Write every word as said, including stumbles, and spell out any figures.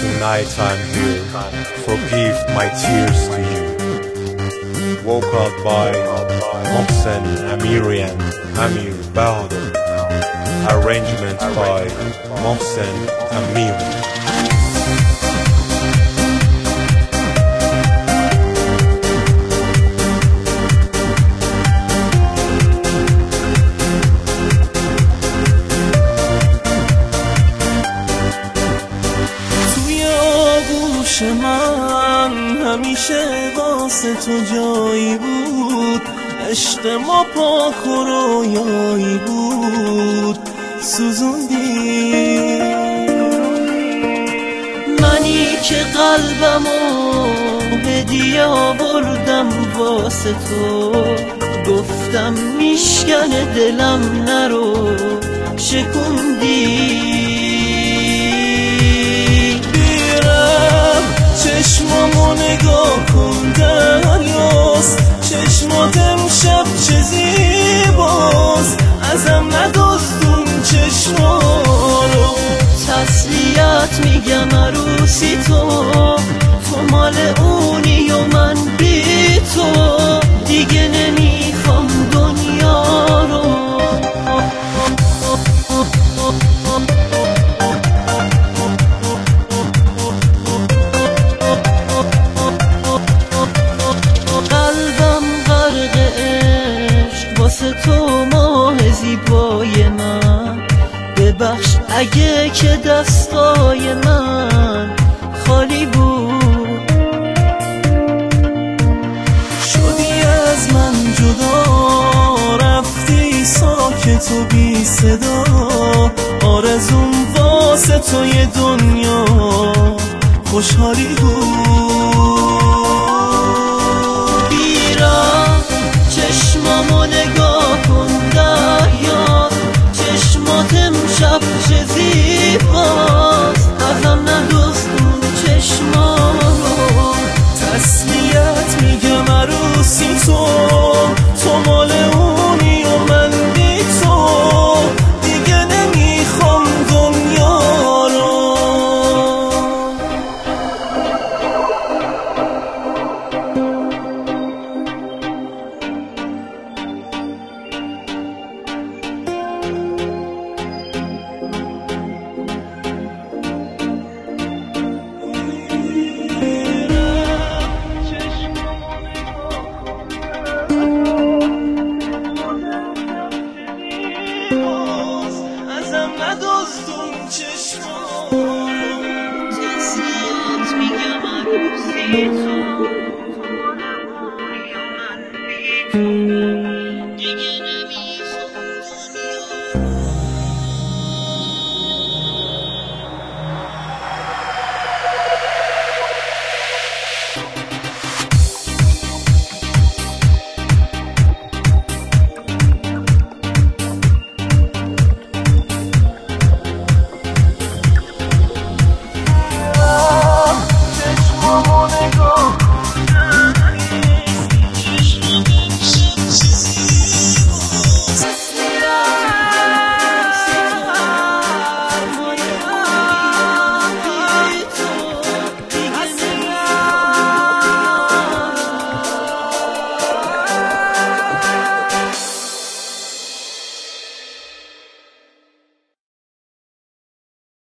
Tonight I'm here, forgive my tears to you. Vocal by Mohsen Amirian Amir Bahadur. Arrangement by Mohsen Amir. من همیشه واسه تو جایی بود، عشق ما پاک و رویایی بود، سوزوندی منی که قلبمو هدیه آوردم واسه تو، گفتم میشکنه دلم نرو، شکوندی چشمامو نگاه کن دریاست، چشمات امشب چه زیباست، ازم ندزدون چشمارو، تسلیت میگم عروسی تو، تو مال اونی و من بی تو، دیگه نمیخوام دنیا رو. تو ماه زیبای من، ببخش اگه که دستای من خالی بود، شدی از من جدا، رفتی ساکت و بی صدا، آرزوم واسه توی دنیا خوشحالی بود. بیرم چشمامو نگاه کن دریا، چشمات امشب چه زیباست، ازم ندزدون چشمارو، تسلیت میگم عروسی تو، تو مال اونی و من بی تو، دیگه نمیخوام دنیا رو. ندزدون چشمارو، تسلیت میگم عروسی تو.